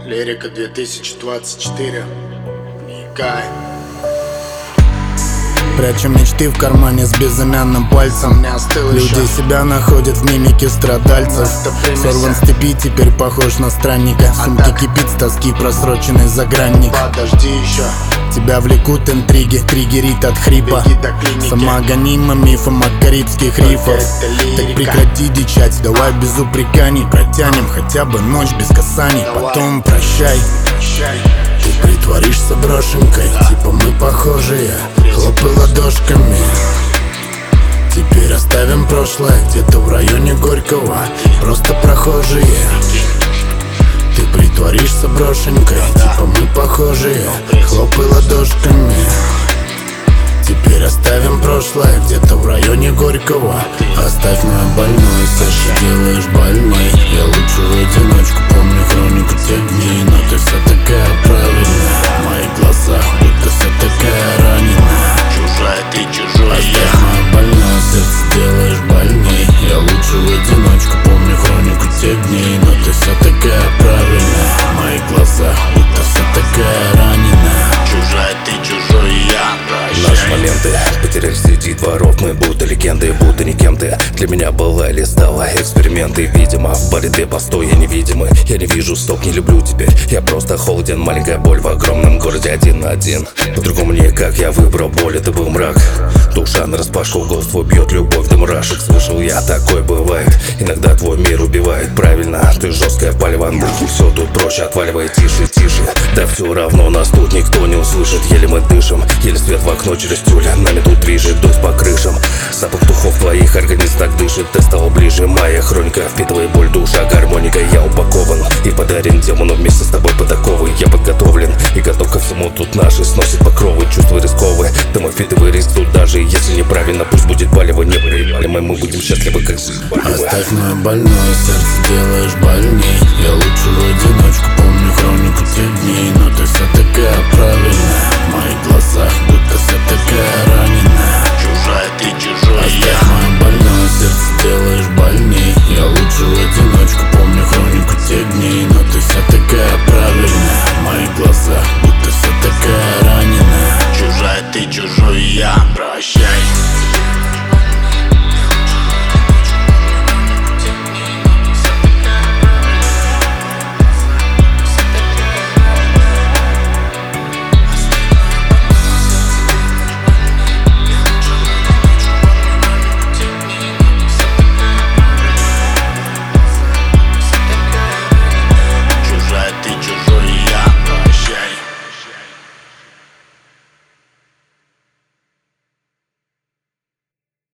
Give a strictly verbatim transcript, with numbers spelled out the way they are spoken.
Лирика две тысячи двадцать четыре. Микай. Прячем мечты в кармане с безымянным пальцем. Люди еще. себя находят в мимике страдальцев. Сорван с цепи, теперь похож на странника. В сумке так. кипит с тоски просроченный загранник. Подожди еще. Тебя влекут интриги, триггерит от хрипа. Беги до клиники. Сама гонима мифом от карибских рифов. Так прекрати дичать, давай без упреканий протянем хотя бы ночь без касаний. Давай. Потом прощай. Прощай. Ты притворишься брошенкой, типа мы похожие. Хлопай ладошками. Теперь оставим прошлое где-то в районе Горького. Просто прохожие. Ты притворишься брошенкой, типа мы похожие. Хлопай ладошками. Теперь оставим прошлое где-то в районе Горького. Оставь мою больную, Саша, делаешь больной. Я лучше в одиночку помню хронику тех дней. Но ты вся такая правильная, в моих глазах будто вся такая раненая. Чужая ты, чужой я. Оставь мое больное сердце, делаешь больней. Я лучше в одиночку помню хронику тех дней. Но ты вся такая правильная, в моих глазах будто вся такая раненая. Чужая ты, чужой я. Наши моменты потеряли среди дворов. Мы будто легенды, будто не кем-то. Для меня была или стала эксперименты. Видимо, в борьбе постой я невидимый. Я не вижу, стоп, не люблю теперь. Я просто холоден, маленькая боль в огромном городе один на один. По-другому никак, я выбрал боль, это был мрак. Душа нараспашку, голос твой бьет любовь до мурашек. Слышал я, такое бывает. Иногда твой мир убивает, правильно. Ты жесткая палева, муки, все тут проще отваливай. Тише, тише, да все равно нас тут никто не услышит. Еле мы дышим, еле свет в окно через тюля. Нами тут движет дождь по крышам. Запах духов твоих, организм так дышит. Ты стала ближе, моя хроника впитывай боль, душа, гармоника. Я упакован и подарен демону вместе с тобой под оковы. Я подготовлен и готов ко всему. Тут наши сносят покровы, чувства рисковые. Ты мой впитывай риск тут даже если неправильно. Пусть будет палево, не проебали мы, мы будем счастливы как жизнь. Оставь мое больное сердце, делаешь больней. Я лучше в